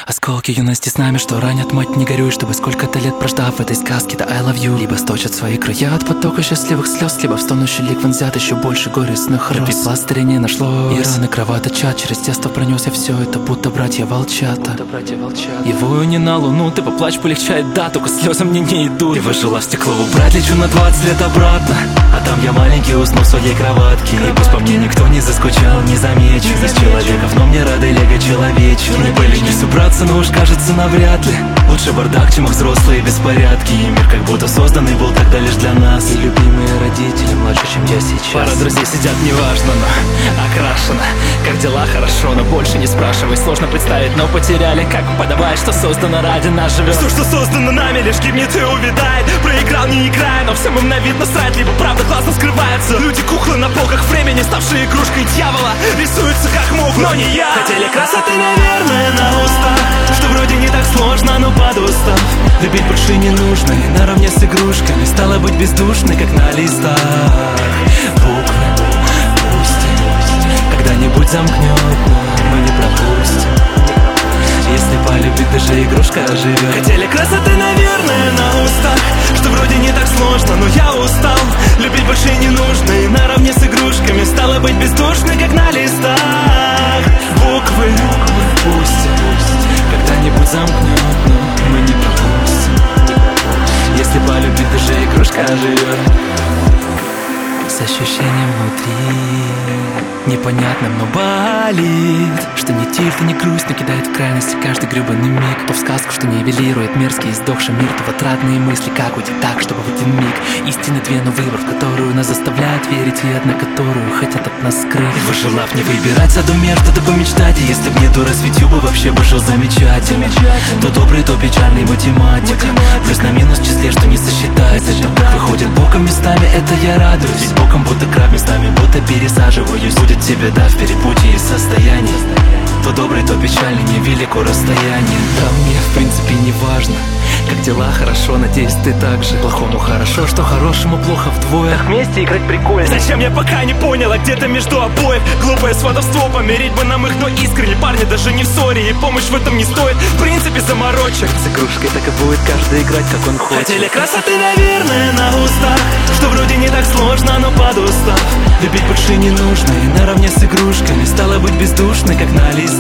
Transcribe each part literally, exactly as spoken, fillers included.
Осколки юности с нами, что ранят, мать, не горюй, чтобы сколько-то лет прождав в этой сказке, да I love you. Либо сточат свои края от потока счастливых слез, либо в стонущий лик вонзят еще больше горестных роз. Любить пластыря не нашлось, и раны кровоточат. Через детство пронес я все это, будто братья волчата. Его не на луну, ты поплачь, полегчает, да, только слезы мне не идут. Ты выжила в стекло убрать, лечу на двадцать лет обратно, а там я маленький уснул в своей кроватке. И пусть по мне никто не заскучал, не замечен из человеков, но мне рады лего человечек. Не были не собраться, но уж кажется навряд ли. Лучше бардак, чем их взрослые беспорядки. И мир как будто созданный был тогда лишь для нас. И любимые родители младше, чем я сейчас. Пара друзей сидят, неважно, но окрашено. Как дела, хорошо, но больше не спрашивай. Сложно представить, но потеряли, как подобает, что создано ради нас живет. Все, что создано нами, лишь гибнет и увядает. Проиграл, не играя, но всем им на вид насрать. Либо правда классно скрывается. Люди куклы на полках времени, ставшие игрушкой дьявола, рисуются как могут, но не я. Хотели красоты, наверное, на устах, что вроде не так сложно, но подустав. Любить больше не нужно, и наравне с игрушками стало быть бездушной, как на листах. Буквы пусть когда-нибудь замкнет, но мы не пропустим. Если полюбит, даже игрушка оживет. Хотели красоты, наверное, на устах, что вроде не так сложно, но я устал. Любить больше не нужно, и наравне с игрушками стало быть бездушной, как на листах. Буквы пусть когда-нибудь замкнет, но мы не пропустим. Если полюбит, даже игрушка оживет. С ощущением внутри непонятным, но болит, что не тильт и не грусть, но кидает в крайности каждый гребаный миг. То в сказку, что нивелирует мерзкий издохший мир, то в отрадные мысли, как уйти так, чтобы в один миг. Истины две, но выбор, в которую нас заставляют верить, и одна, которую хотят от нас скрыть. И пожелав не выбирать саду между, да помечтать. И если б не дура с Ютуба, вообще бы жил замечательно. То добрый, то печальный математика, плюс на минус в числе, что не сосчитается. Это выходит боком местами, это я радуюсь. Боком будто краб, местами будто пересаживаюсь. Будет тебе, да, в перепутье и состоянии. То добрый, то печальный, невелико расстояние. Да мне, в принципе, не важно, как дела, хорошо, надеюсь, ты так же. Плохому хорошо, что хорошему плохо вдвое. Так вместе играть прикольно. Зачем, я пока не поняла, где-то между обоев. Глупое сватовство, помирить бы нам их, но искренне. Парни даже не в ссоре, и помощь в этом не стоит, в принципе, заморочек. С игрушкой так и будет каждый играть, как он хочет. Хотели красоты, наверное, на устах, что вроде не так сложно, но подустав. Любить больше не нужно, и наравне с игрушками стало быть бездушной, как на листах.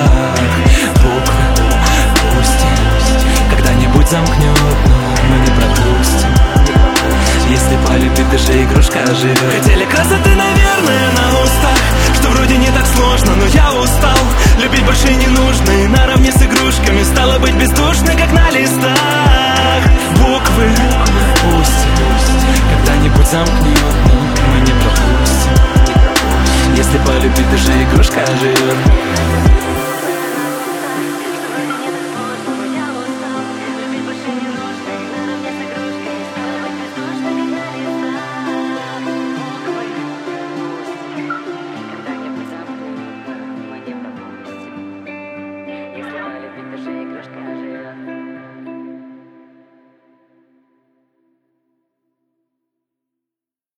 Буквы пусть когда-нибудь замкнет, но мы не пропустим. Если полюбит, даже игрушка оживет. Хотели красоты, наверное, на устах, что вроде не так сложно, но я устал. Любить больше не нужно, и наравне с игрушками стало быть бездушной, как на листах. Буквы пусть когда-нибудь замкнет, но мы не пропустим. Если полюбит, даже игрушка оживет.